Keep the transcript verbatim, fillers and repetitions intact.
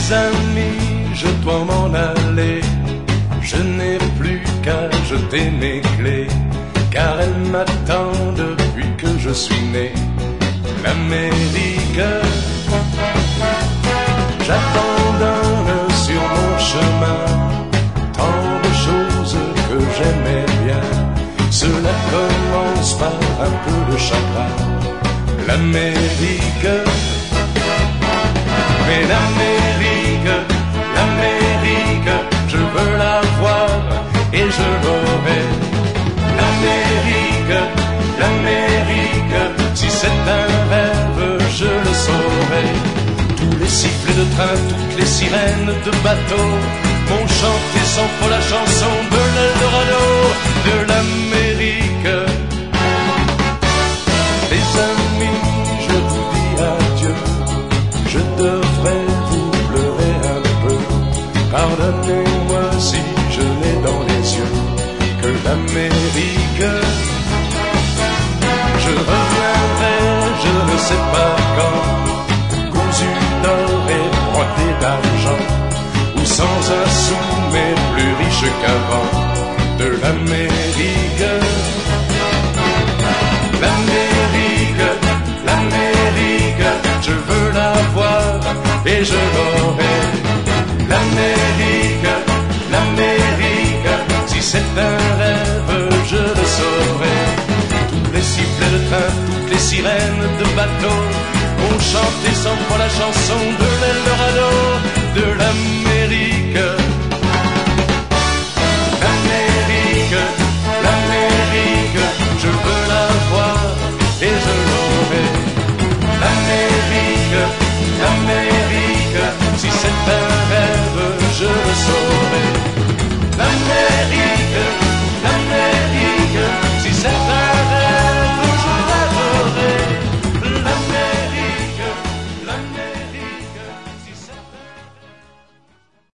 amis, je dois m'en aller. Je n'ai plus qu'à jeter mes clés, car elle m'attend depuis que je suis né. L'Amérique, j'abandonne sur mon chemin tant de choses que j'aimais bien. Cela commence par un peu de chagrin. L'Amérique, mais l'Amérique, l'Amérique, je veux la voir et je l'aurai. L'Amérique, l'Amérique, si c'est un rêve, je le saurai. Tous les sifflets de train, toutes les sirènes de bateau m'ont chanté sans faux la chanson de l'Eldorado, de l'Amérique. Les amis, je vous dis adieu, je devrais vous pleurer un peu. Pardonnez-moi si je l'ai dans les yeux que l'Amérique. Je reviendrai, je ne sais pas quand, cousu d'or et broité d'argent, ou sans un sou mais plus riche qu'avant. De l'Amérique, l'Amérique, l'Amérique, je veux la voir et je l'aurai. L'Amérique, l'Amérique, si c'est un rêve, je le saurai. Tous les sifflets de train, toutes les sirènes de bateau ont chanté sans foi la chanson de l'Eldorado, de l'Amérique.